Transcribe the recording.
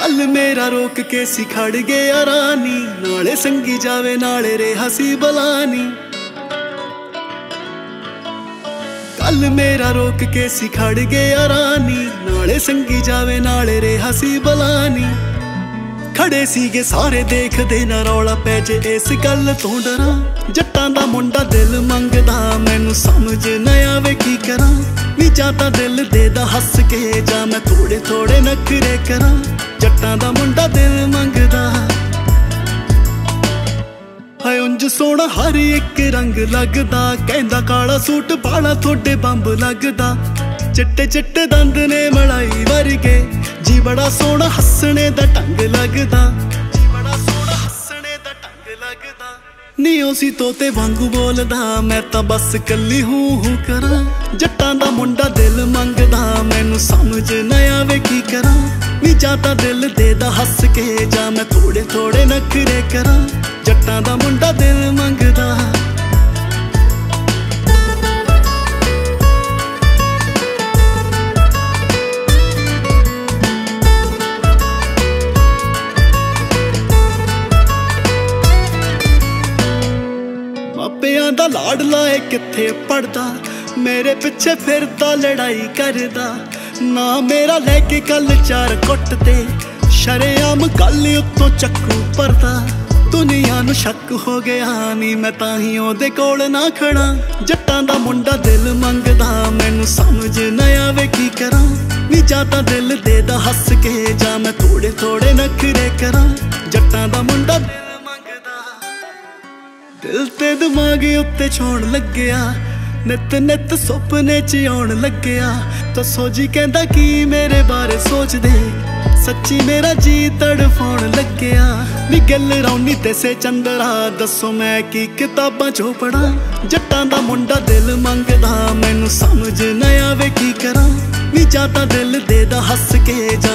कल मेरा रोक के सी खड़ गया रानी, नाले संगी जावे नाले रे हसी बलानी। कल मेरा रोक के सी खड़ गया रानी, नाले संगी जावे नाले रे हसी बलानी। खड़े सीगे सारे देखदे ना रौला पै जे इस गल तो डरा। जट्टां दा मुंडा दिल मंगदा मैनू समझ न आवे की करा। नी जाता दिल देदा हस के जा मैं थोड़े थोड़े नखरे करा। जट्टां दा मुंडा दिल मंगदा हाय उंज सोहना हर एक रंग लगदा। कहंदा काला सूट बाला थोड़े बंब लगदा। चिट्टे चिट्टे दंद ने मलाई वर्गे, जी बड़ा सोहना हसने दा ढंग लगदा। जी बड़ा सोहना हसने दा ढंग लगदा। नी उसी तोते वांगू बोलदा मैं तां बस कल्ली हूं करा। जट्टां दा मुंडा दिल मंगदा मैनू समझ न आवे की करा। नी जाता दिल देदा हस के जा मैं थोड़े थोड़े नखरे करा। जट्टां दा मुंडा दिल मंगदा। मापियां दा लाडला है कित्थे पढ़दा, मेरे पिछे फिरदा लड़ाई करदा। ना मेरा लैके कल चार कुट ते, शरेआम गल उत्तों चक्कू भरदा। दुनिया नू शक हो गया नी मैं ताही ओदे कोल ना खड़ा। जट्टां दा मुंडा दिल मंगदा मैनू समझ न आवे की करा। नी जाता दिल देदा हस के जा मैं थोड़े थोड़े नखरे करा। जट्टां दा मुंडा दिल मंगदा। दिल ते दिमाग उत्ते छोड़ लग्या, नित नित सुपने च आउण लग्या। दसो जी कहंदा की मेरे बारे सोचदे, सच्ची मेरा जी तड़फाउण लग्या। नी गल रौनी ते से चंदरा, दसो मैं की किताबां चो पढ़ा। जट्टां दा मुंडा दिल मंगदा मैनू समझ न आवे की करा। नी जाता दिल देदा हस के जा